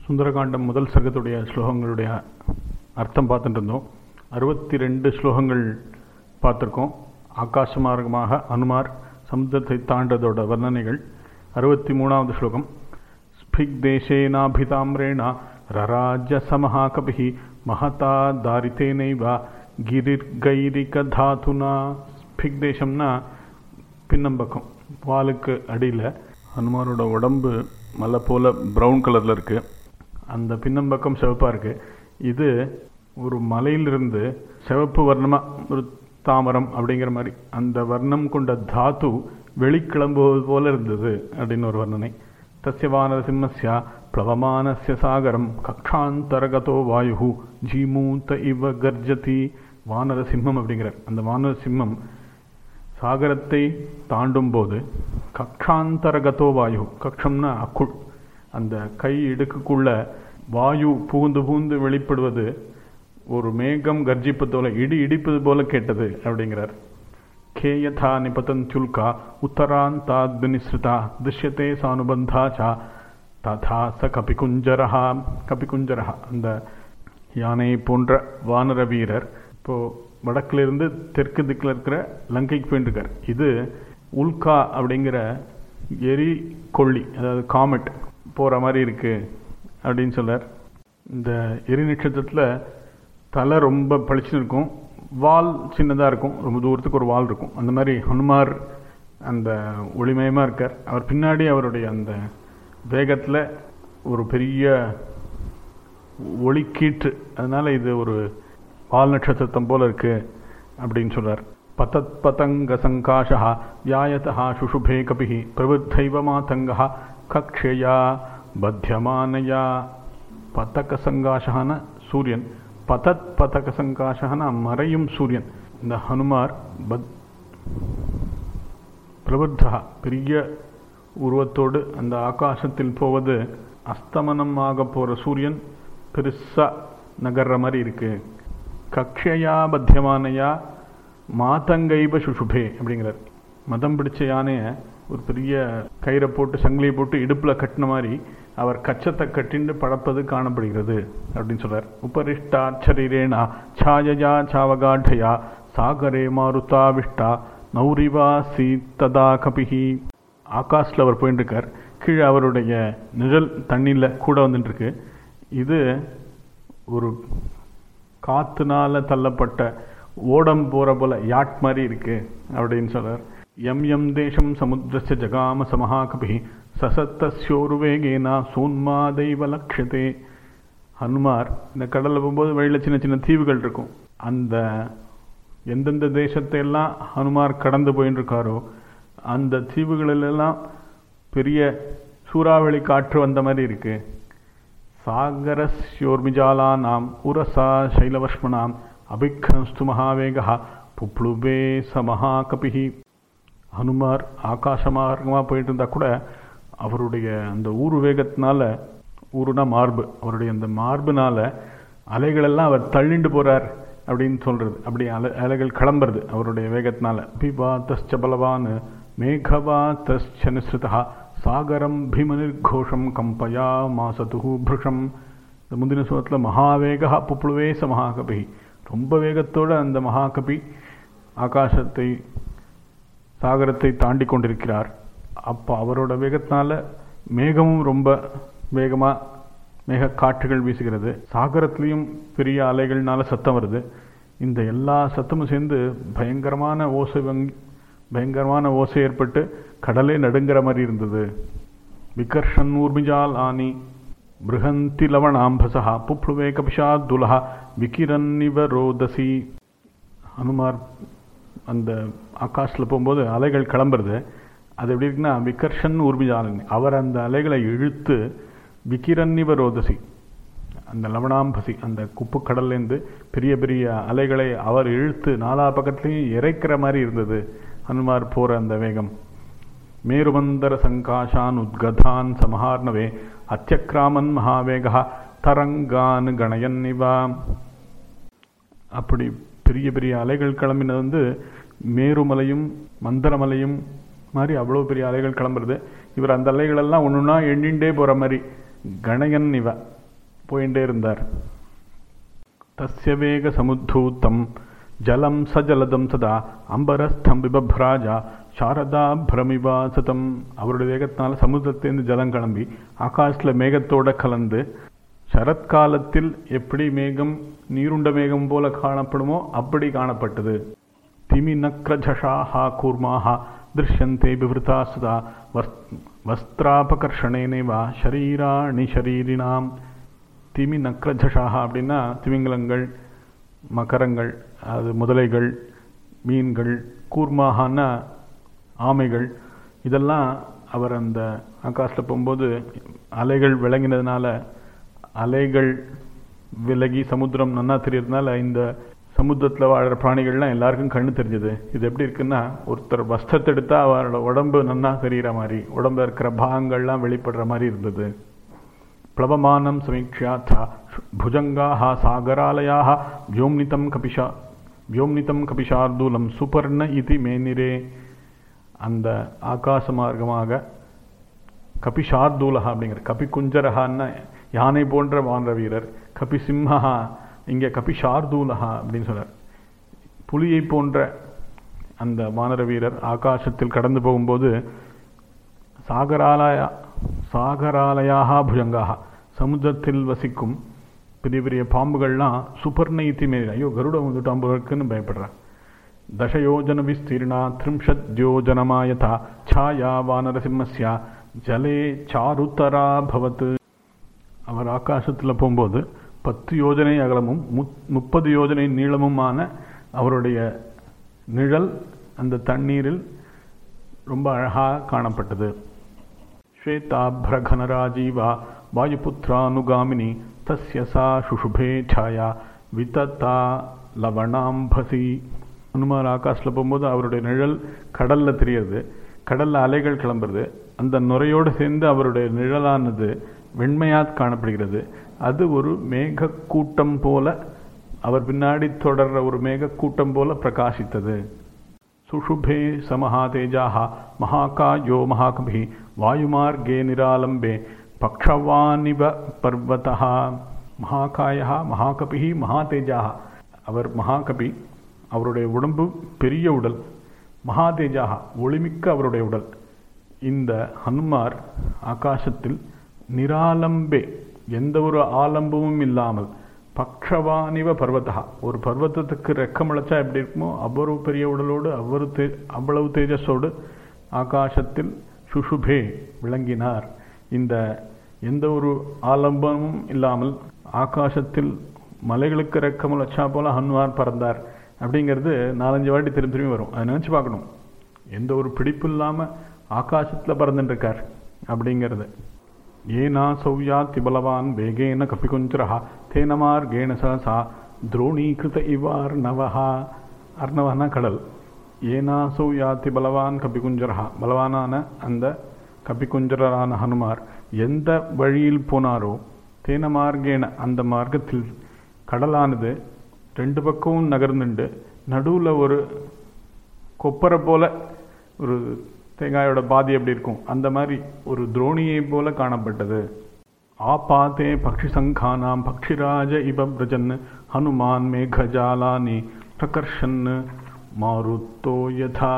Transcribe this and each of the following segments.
சுந்தரகாண்டம் முதல் சர்க்கத்துடைய ஸ்லோகங்களுடைய அர்த்தம் பார்த்துட்டு இருந்தோம். 62 ஸ்லோகங்கள் பார்த்துருக்கோம். ஆகாச மார்க்கமாக அனுமார் சமுத்திரத்தை தாண்டதோட வர்ணனைகள். 63வது ஸ்லோகம். ஸ்பிக்தேசேனாபிதாம்ரேண ரராஜ்ய சமஹாகபிஹி மகதா தாரிதேனைவா கிரிர்கைரிக தாதுனா. ஸ்பிக்தேசம்னா பின்னம்பக்கம், வாலுக்கு அடியில். ஹனுமாரோட உடம்பு மலை போல் ப்ரௌன் கலரில் இருக்குது. அந்த பின்னம்பக்கம் சிவப்பாக இருக்குது. இது ஒரு மலையிலிருந்து சிவப்பு வர்ணமாக ஒரு தாமரம் அப்படிங்கிற மாதிரி அந்த வர்ணம் கொண்ட தாத்து வெளிக்கிளம்புவது போல இருந்தது அப்படின்னு ஒரு வர்ணனை. தஸ்ய வானரசிம்மஸ்ய பிளவமானஸ்ய சாகரம் கக்ஷாந்தரகதோ வாயு ஜீமூத்த இவ கர்ஜதி. வானரசிம்மம் அப்படிங்கிறார். அந்த வானரசிம்மம் சாகரத்தை தாண்டும் போது கக்ஷாந்தரகதோ வாயு, கக்ஷம்னா அக்குள், அந்த கை இடுக்குள்ள வாயு பூந்து பூந்து வெளிப்படுவது ஒரு மேகம் கர்ஜிப்பது போல, இடி இடிப்பது போல கேட்டது அப்படிங்கிறார். கேயதா நிபதந்துல்கா உத்தராந்தாத்னிஸ்ருதா திருஷ்யத்தே சானுபந்தா சா ததா ச கபிகுஞ்சரஹா. கபிகுஞ்சரஹா அந்த யானை போன்ற வானர வீரர் இப்போது வடக்கிலிருந்து தெற்கு திக்கில் இருக்கிற லங்கைக்கு போயிட்டுருக்கார். இது உல்கா அப்படிங்கிற எரி கொள்ளி, அதாவது காமெட் போகிற மாதிரி இருக்குது அப்படின்னு சொல்லார். இந்த எரி நட்சத்திரத்தில் தலை ரொம்ப பளிச்சுன்னு இருக்கும், வால் சின்னதாக இருக்கும், ரொம்ப தூரத்துக்கு ஒரு வால் இருக்கும். அந்த மாதிரி ஹனுமார் அந்த ஒளிமயமாக இருக்கார். அவர் பின்னாடி அவருடைய அந்த வேகத்தில் ஒரு பெரிய ஒளிக்கீற்று, அதனால் இது ஒரு வால் நட்சத்திரம் போல இருக்கு அப்படின்னு சொல்றார். பதத் பதங்க சங்காஷா வியாயதா சுஷுபே கபிஹி பிரவருத்தைவ மாதங்கா கக்ஷயா பத்தியமானயா. பதக சங்காஷான சூரியன், பதத் பதக சங்காஷான மறையும் சூரியன். இந்த ஹனுமார் பிரவருத்தா பெரிய உருவத்தோடு அந்த ஆகாசத்தில் போவது, அஸ்தமனமாக போகிற சூரியன் பெருசா நகர்ற மாதிரி இருக்கு. கக்ஷயா பத்தியமானையா மாதங்கைப சுஷுபே அப்படிங்கிறார். மதம் பிடிச்ச யானையை ஒரு பெரிய கயிறை போட்டு சங்கிலியை போட்டு இடுப்பில் கட்டின மாதிரி அவர் கச்சத்தை கட்டிண்டு பழப்பது காணப்படுகிறது அப்படின்னு சொல்றார். உபரிஷ்டாச்சரீரேணா சாயயா சாவகாட்டையா சாகரே மாருதாவிஷ்டா நௌரிவா சீத்ததா கபிஹி. ஆகாஷில் அவர் போயிட்டு இருக்கார். கீழே அவருடைய நிழல் தண்ணியில் கூட வந்துட்டு இருக்கு. இது ஒரு காத்துனால தள்ளப்பட்ட ஓடம் போற போல யாட் மாதிரி இருக்கு அப்படின்னு சொல்றார். எம் எம் தேசம் சமுத்திரஸ்ய ஜகாம சமஹாகபி சசத்தஸ்யோருவேகேனா சோன்மாதைவ லக்ஷதே. ஹனுமார் இந்த கடலில் போகும்போது வழியில் சின்ன சின்ன தீவுகள் இருக்கும். அந்த எந்தெந்த தேசத்தை எல்லாம் ஹனுமார் கடந்து போயின்னு இருக்காரோ அந்த தீவுகளிலெல்லாம் பெரிய சூறாவளி காற்று வந்த மாதிரி இருக்கு. சாகரஸ்யோர்மிஜாலானாம் உரசா சைலவஷ்மனாம் அபிக்னஸ்து மகாவேகா புப்ளுபே சமஹாகபிஹி. ஹனுமார் ஆகாச மார்க்கமாக போயிட்டு இருந்தால் கூட அவருடைய அந்த ஊரு வேகத்தினால, ஊருனா மார்பு, அவருடைய அந்த மார்புனால அலைகளெல்லாம் அவர் தள்ளிண்டு போகிறார் அப்படின்னு சொல்கிறது. அப்படி அலைகள் கிளம்புறது அவருடைய வேகத்தினால. பிபாத்தஸ்ச பலவான் மேகவாத்தஸ்ச நிஸ்ருதா சாகரம் பீமநிர்கோஷம் கம்பயா மாசதுஹு பிருஷம். இந்த முந்தின சுவத்தில் மகாவேகா புப்ளுவே ச மகாகபி, ரொம்ப வேகத்தோடு அந்த மகாகபி ஆகாசத்தை சாகரத்தை தாண்டி கொண்டிருக்கிறார். அப்போ அவரோட வேகத்தினால மேகமும் ரொம்ப வேகமாக மேக காற்றுகள் வீசுகிறது. சாகரத்துலேயும் பெரிய அலைகள்னால சத்தம் வருது. இந்த எல்லா சத்தமும் சேர்ந்து பயங்கரமான ஓசை ஏற்பட்டு கடலே நடுங்கிற மாதிரி இருந்தது. விகர்ஷன் ஊர்மிஜால் ஆனி பிருகந்தி லவணாம்பசா புப்ளுவே கபிஷாதுலா விகிரன்னிவ ரோதசி. ஹனுமார் அந்த ஆகாஷில் போகும்போது அலைகள் கிளம்புறது. அது எப்படி இருக்குன்னா, விகர்ஷன் ஊர்மிஜாலினி, அவர் அந்த அலைகளை இழுத்து விகிரன்னிவ ரோதசி, அந்த லவணாம்பசி அந்த குப்பு கடல்லேருந்து பெரிய பெரிய அலைகளை அவர் இழுத்து நாலா பக்கத்துலேயும் இறைக்கிற மாதிரி இருந்தது ஹனுமார் போகிற அந்த வேகம். மேருமந்தர சங்காஷான் உத்கதான் சமஹார்ணவே அத்தியக்ராமன் மகாவேகா தரங்கான் கணயன்னிவா. அப்படி பெரிய பெரிய அலைகள் கிளம்பினது மேருமலையும் மந்தரமலையும் மாதிரி அவ்வளோ பெரிய அலைகள் கிளம்புறது. இவர் அந்த அலைகளெல்லாம் ஒன்றுனா எண்ணிண்டே போகிற மாதிரி கணயன் இவ போயிட்டே இருந்தார். தஸ்ய வேக சமுத்தூத்தம் ஜலம் சஜலதம் சதா அம்பரஸ்தம் பிபப்ராஜா சாரதா பிரமிவாசதம். அவருடைய வேகத்தினால சமுத்திரத்திலிருந்து ஜலம் கிளம்பி ஆகாசில் மேகத்தோட கலந்து சரத்காலத்தில் எப்படி மேகம் நீருண்ட மேகம் போல காணப்படுமோ அப்படி காணப்பட்டது. திமி நக்ரஜஷாஹா கூர்மாஹா திருஷ்யந்தே பிவிருதா சுதா வஸ்திராபகர்ஷணேனேவா ஷரீராணி ஷரீரினாம். திமி நக்ரஜஷாஹா அப்படின்னா திமிங்கலங்கள், மகரங்கள், அது முதலைகள், மீன்கள், கூர்மாகான்னா ஆமைகள். இதெல்லாம் அவர் அந்த ஆகாசில் போகும்போது அலைகள் விளங்கினதுனால, அலைகள் விலகி சமுத்திரம் நன்னா தெரியறதுனால இந்த சமுத்திரத்தில் வாழ்கிற பிராணிகள்லாம் எல்லாருக்கும் கண்ணு தெரிஞ்சது. இது எப்படி இருக்குன்னா, ஒருத்தர் வஸ்திரத்தை எடுத்தால் அவரோட உடம்பு நன்னா தெரிகிற மாதிரி, உடம்புல இருக்கிற பாகங்கள்லாம் வெளிப்படுற மாதிரி இருந்தது. பிளவமானம் சமீக்ஷாத்தா புஜங்காஹ சாகராலயாக வியோம்னிதம் கபிஷார்தூலம் சுபர்ண இதி மேனிரே. அந்த ஆகாச மார்க்கமாக கபிஷார்தூலஹா அப்படிங்கிற கபிகுஞ்சரஹான்னா யானை போன்ற வானர வீரர், கபிசிம்ஹா இங்கே கபிஷார்தூலஹா அப்படின்னு சொல்றார். புலியை போன்ற அந்த வானர வீரர் ஆகாசத்தில் கடந்து போகும்போது சாகராலயாக புஜங்காக சமுத்திரத்தில் வசிக்கும் பெரிய பெரிய பாம்புகள்லாம் சுபர்ண இத்தி மேரி, ஐயோ கருடம் வந்துட்டாம்பு இருக்குன்னு பயப்படுறார். தசயோஜன விஸ்தீர்ணா த்ரிம்ஷத்யோஜனமாயதா சாயா வானரசிம்மஸ்யா ஜலே சாருத்தரா பவத். அவர் ஆகாசத்தில் போகும்போது 10 யோஜனை அகலமும் 30 யோஜனை நீளமுமான அவருடைய நிழல் அந்த தண்ணீரில் ரொம்ப அழகாக காணப்பட்டது. ஸ்வேதாப்ரகனராஜீவா வாயுபுத்ரானுகாமினி தஸ்ய சா சுஷுபே சாயா விதத்தா லவணாம்பசி. ஹனுமார் ஆகாசில் போகும்போது அவருடைய நிழல் கடலில் தெரியுது, கடலில் அலைகள் கிளம்புறது, அந்த நுரையோடு சேர்ந்து அவருடைய நிழலானது வெண்மையாக காணப்படுகிறது. அது ஒரு மேகக்கூட்டம் போல, அவர் பின்னாடி தொடர்ற ஒரு மேகக்கூட்டம் போல பிரகாசித்தது. சுஷுபே சமஹாதேஜாஹ மகாகாயோ மகாகபி வாயுமார்கே நிராலம்பே பக்ஷவானிவ பர்வதஹ. மகாகாயா மகாகபி மகாதேஜாஹ, அவர் மகாகபி, அவருடைய உடம்பு பெரிய உடல், மகாதேஜாக ஒளிமிக்க அவருடைய உடல். இந்த ஹனுமார் ஆகாசத்தில் நிராலம்பே எந்த ஒரு ஆலம்பமும் இல்லாமல், பக்ஷவானிவ பர்வதா, ஒரு பர்வத்தத்துக்கு ரெக்கமுளைச்சா எப்படி இருக்குமோ அவ்வளவு பெரிய உடலோடு அவ்வளவு தேஜஸோடு ஆகாசத்தில் சுஷுபே விளங்கினார். இந்த எந்த ஒரு ஆலம்பமும் இல்லாமல் ஆகாசத்தில் மலைகளுக்கு ரெக்கமுளைச்சா போல ஹனுமார் பறந்தார் அப்படிங்கிறது 4-5 வாட்டி திரும்பி வரும். அதை நினச்சி பார்க்கணும், எந்த ஒரு பிடிப்பு இல்லாமல் ஆகாசத்தில் பறந்துட்டுருக்கார் அப்படிங்கிறது. ஏனா சௌயாத்தி பலவான் வேகேன கபிகுஞ்சரஹா தேன மார்கேண சஹசா துரோணீகிருத இவ அர்ணவஹா. அர்ணவனா கடல். ஏனா சௌயாத்தி பலவான் கபிகுஞ்சரஹா, பலவானான அந்த கபிகுஞ்சரான ஹனுமார் எந்த வழியில் போனாரோ, தேன மார்கேன அந்த மார்க்கத்தில் கடலானது 2 பக்கமும் நகர்ந்துண்டு நடுவில் ஒரு கொப்பரை போல, ஒரு தேங்காயோட பாதி எப்படி இருக்கும் அந்த மாதிரி ஒரு துரோணியை போல காணப்பட்டது. ஆபாத்தே பக்ஷி சங்கானாம் பக்ஷிராஜ இவ பிரஜன் ஹனுமான் மேகஜாலானி பிரகர்ஷன் மாருத்தோ யதா.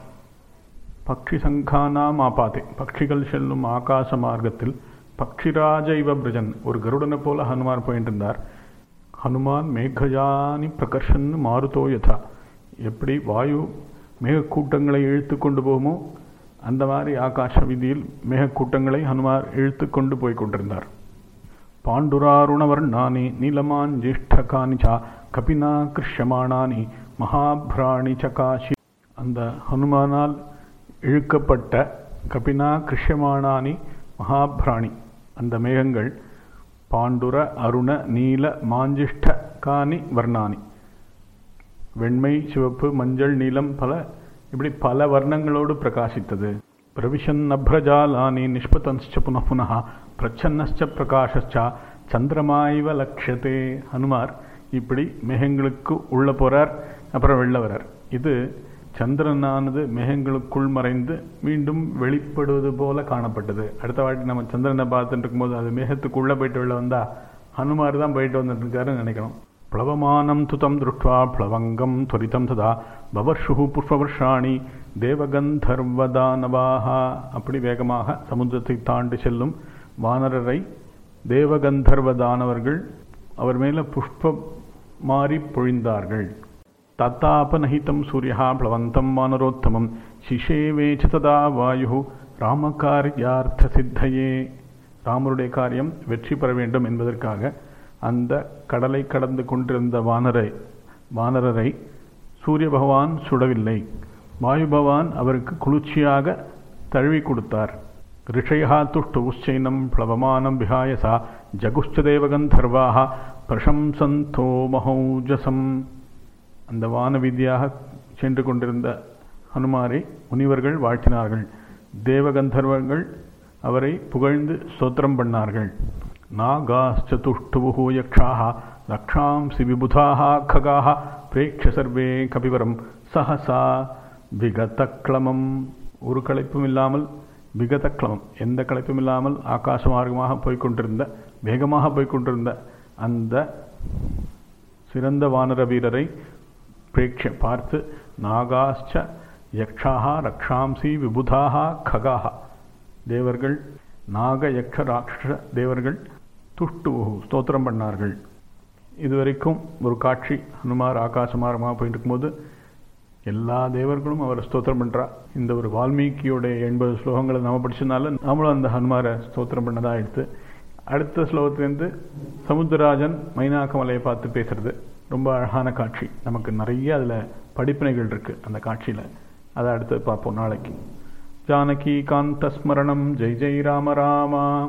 பக்ஷி சங்கானாம் ஆபாத்தே, பக்ஷிகள் செல்லும் ஆகாச மார்க்கத்தில் பக்ஷிராஜ இவ பிரஜன், ஒரு கருடனை போல ஹனுமார் போயிட்டு இருந்தார். ஹனுமான் மேகஜானி பிரகர்ஷன் மாருத்தோ யதா, எப்படி வாயு மேகக்கூட்டங்களை இழுத்து கொண்டு போகுமோ அந்த மாதிரி ஆகாஷ வீதியில் மேகக்கூட்டங்களை ஹனுமார் இழுத்து கொண்டு போய் கொண்டிருந்தார். பாண்டுராருணவர்ணானி நீலமான் ஜேஷ்டகானி சா கபினா கிருஷ்யமானானி மகாபிராணி சகாஷி. அந்த ஹனுமானால் இழுக்கப்பட்ட கபினா கிருஷ்யமானானி மகாபிராணி, அந்த மேகங்கள் பாண்டுர அருண நீல மாஞ்சிஷ்டகானி வர்ணானி, வெண்மை, சிவப்பு, மஞ்சள், நீலம், இப்படி பல வர்ணங்களோடு பிரகாசித்தது. பிரவிஷன் அப்ரஜாலானி நிஷ்பதன்ஸ்ச புனః புனः பிரச்சன்னஸ்ச பிரகாஷஸ்ச சந்திரமாய்வ லக்ஷதே. ஹனுமார் இப்படி மேகங்களுக்கு உள்ள போறார், அப்புறம் வெளில வரார். இது சந்திரனானது மேகங்களுக்குள் மறைந்து மீண்டும் வெளிப்படுவது போல காணப்பட்டது. அடுத்த வாட்டி நம்ம சந்திரனை பார்த்துட்டு இருக்கும்போது அது மேகத்துக்குள்ளே போயிட்டு வெளில வந்தால் ஹனுமார் தான் போயிட்டு வந்துட்டுருக்காருன்னு நினைக்கணும். பிளவமானம் துதம் திருஷ்டுவா பிளவங்கம் துவரிதம் ததா பவர்ஷு புஷ்பவர்ஷாணி தேவகந்தர்வதானவாக. அப்படி வேகமாக சமுத்திரத்தை தாண்டி செல்லும் வானரரை தேவகந்தர்வதானவர்கள் அவர் மேலே புஷ்பம் மாறி பொழிந்தார்கள். தத்தாபநஹிதம் சூரியா பிளவந்தம் வானரோத்தமம் சிஷேவேச்ச ததா வாயு ராமகாரியார்த்த சித்தையே. ராமருடைய காரியம் வெற்றி பெற வேண்டும் என்பதற்காக அந்த கடலை கடந்து கொண்டிருந்த வானரரை சூரிய பகவான் சுடவில்லை. வாயு பகவான் அவருக்கு குளிர்ச்சியாக தழுவி கொடுத்தார். ரிஷயா துஷ்டு உச்சைனம் பிளவமானம் விஹாயசா ஜகுஷ்ட தேவகந்தர்வாக பிரசம்சந்தோ மகௌஜசம். அந்த வான வீதியாக சென்று கொண்டிருந்த ஹனுமாரை முனிவர்கள் வாழ்த்தினார்கள். தேவகந்தர்வர்கள் அவரை புகழ்ந்து ஸ்தோத்திரம் பண்ணார்கள். நாகாஸ்சதுஷ்டுபுஹு யக்ஷாஹ ரக்ஷாம்சி விபுதாஹ खगाः பிரேக்ஷ சர்வே கபிவரம் சஹசா விகதக்ளமம். ஒரு களைப்பும் இல்லாமல் விகதக்ளமம், எந்த களைப்பும் இல்லாமல் ஆகாச மார்க்கமாக போய்கொண்டிருந்த, வேகமாக போய்கொண்டிருந்த அந்த சிறந்த வானர வீரரை பிரேக்ஷ பார்த்து நாகாஸ்ச யக்ஷாஹ ரக்ஷாம்சி விபுதாஹ खगाः, தேவர்கள் நாக யக்ஷ ராட்சச தேவர்கள் துஷ்டு ஸ்தோத்திரம் பண்ணார்கள். இதுவரைக்கும் ஒரு காட்சி, ஹனுமார் ஆகாசமாரமாக போயிட்டு இருக்கும்போது எல்லா தேவர்களும் அவர் ஸ்தோத்திரம் பண்ணுறா. இந்த ஒரு வால்மீகியோடைய 80 ஸ்லோகங்களை நம்ம படிச்சதுனால நம்மளும் அந்த ஹனுமாரை ஸ்தோத்திரம் பண்ணதாக எடுத்து, அடுத்த ஸ்லோகத்திலேருந்து சமுத்திரராஜன் மைனாக்கமலையை பார்த்து பேசுறது ரொம்ப அழகான காட்சி. நமக்கு நிறைய அதில் படிப்பினைகள் இருக்குது அந்த காட்சியில். அதை அடுத்து பார்ப்போம் நாளைக்கு. ஜானகி காந்த ஸ்மரணம். ஜெய் ஜெய் ராம ராமா.